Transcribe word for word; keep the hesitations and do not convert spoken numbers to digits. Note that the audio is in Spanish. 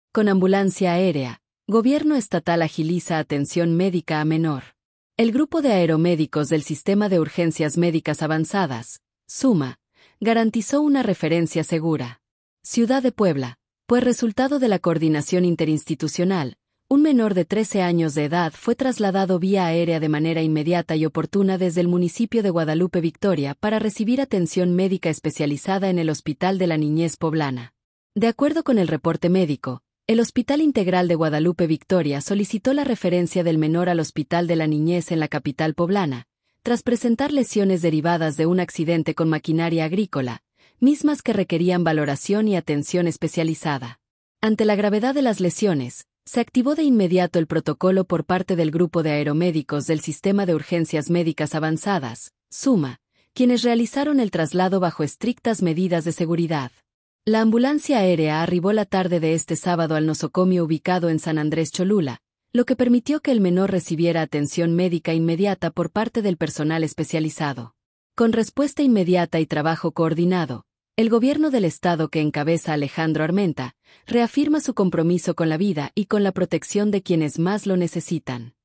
Con ambulancia aérea, Gobierno estatal agiliza atención médica a menor. El Grupo de Aeromédicos del Sistema de Urgencias Médicas Avanzadas, SUMA, garantizó una referencia segura. Ciudad de Puebla, pues resultado de la coordinación interinstitucional, un menor de trece años de edad fue trasladado vía aérea de manera inmediata y oportuna desde el municipio de Guadalupe Victoria para recibir atención médica especializada en el Hospital de la Niñez Poblana. De acuerdo con el reporte médico, el Hospital Integral de Guadalupe Victoria solicitó la referencia del menor al Hospital de la Niñez en la capital poblana, tras presentar lesiones derivadas de un accidente con maquinaria agrícola, mismas que requerían valoración y atención especializada. Ante la gravedad de las lesiones, se activó de inmediato el protocolo por parte del Grupo de Aeromédicos del Sistema de Urgencias Médicas Avanzadas, SUMA, quienes realizaron el traslado bajo estrictas medidas de seguridad. La ambulancia aérea arribó la tarde de este sábado al nosocomio ubicado en San Andrés Cholula, lo que permitió que el menor recibiera atención médica inmediata por parte del personal especializado. Con respuesta inmediata y trabajo coordinado, el gobierno del estado que encabeza Alejandro Armenta, reafirma su compromiso con la vida y con la protección de quienes más lo necesitan.